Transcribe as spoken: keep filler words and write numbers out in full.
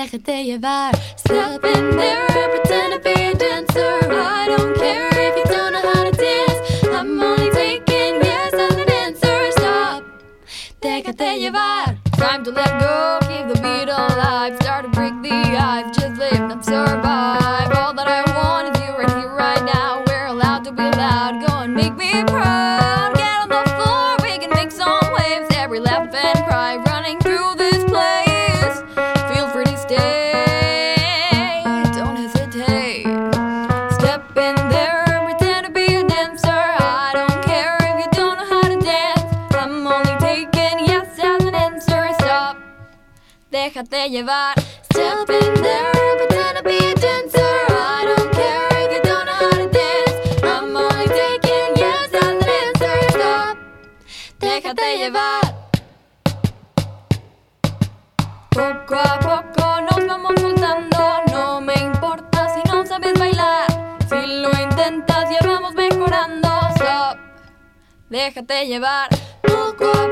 déjate llevar. Step in there, pretend to be a dancer. I don't care if you don't know how to dance. I'm only taking yes as an answer. Stop, déjate llevar. Time to let go, keep the beat alive. Start to break the ice, just live, not survive. All that I want is you right here, right now. We're allowed to be loud, go and make me proud. Get on the floor, we can make some waves. Every laugh and cry running through this place. Feel free to stay, don't hesitate. Step in there, pretend to be a dancer. I don't care if you don't know how to dance. I'm only taking yes as an answer. Stop, déjate llevar. Step in there, pretend to be a dancer. I don't care if you don't know how to dance. I'm only taking yes as an answer. Stop, déjate llevar. Poco a poco nos vamos soltando. No me importa si no sabes bailar. Si lo intentas ya vamos mejorando. Stop, déjate llevar. Poco a